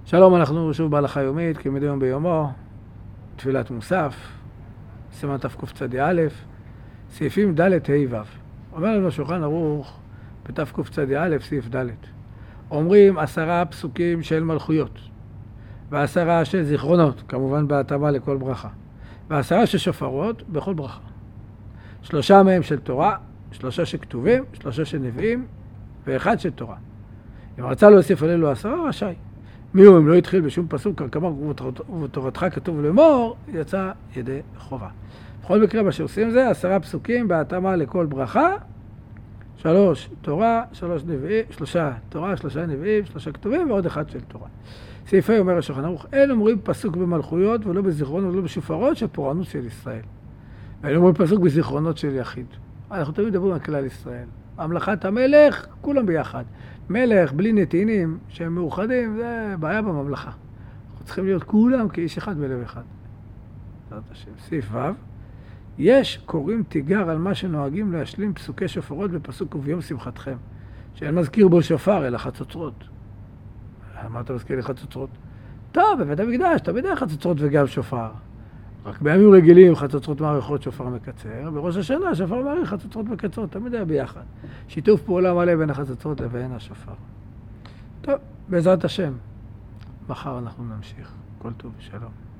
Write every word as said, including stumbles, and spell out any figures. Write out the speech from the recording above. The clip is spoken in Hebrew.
שלום, אנחנו שוב בהלכה יומית, כמדי יום ביומו, תפילת מוסף, סימן תקצ"א, סעיפים ד' ה' ו'. אומר לנו שולחן ערוך בתקצ"א, סעיף ד'. אומרים עשרה פסוקים של מלכויות, ועשרה של זיכרונות, כמובן בהתאמה לכל ברכה, ועשרה של שופרות בכל ברכה. שלושה מהם של תורה, שלושה שכתובים, שלושה של נביאים, ואחד של תורה. אם רצה להוסיף עלינו עשרה, רשאי. מי הוא אם לא התחיל בשום פסוק, כמובן ובתורתך כתוב לאמור, יצא ידי חובה. בכל מקרה, מה שעושים זה עשרה פסוקים בהתאמה לכל ברכה, שלוש תורה, שלוש נביאים, שלושה תורה, שלושה נביאים, שלושה כתובים ועוד אחד של תורה. סעיפי אומר השולחן ערוך, אין אומרים פסוק במלכויות ולא בזיכרונות ולא בשופרות של פורענות של ישראל. אין אומרים פסוק בזיכרונות של יחיד. אנחנו תמיד מדברים על כלל ישראל. המלכת המלך, כולם ביחד. מלך בלי נתינים שהם מאוחדים, זה בעיה בממלכה. אנחנו צריכים להיות כולם כאיש אחד בלב אחד. זאת השם. סעיף ו' יש קוראים תיגר על מה שנוהגים להשלים פסוקי שופרות בפסוק וביום שמחתכם, שאין מזכיר בו שופר אלא חצוצרות. מה אתה מזכיר לי חצוצרות? טוב, בבית המקדש, תמיד היה חצוצרות וגם שופר. רק בימים רגילים חצוצרות מעריכות, שופר מקצר. בראש השנה שופר מעריך, חצוצרות מקצרות, תמיד היה ביחד. שיתוף פעולה מלא בין החצוצרות לבין השופר. טוב, בעזרת השם, מחר אנחנו נמשיך. כל טוב ושלום.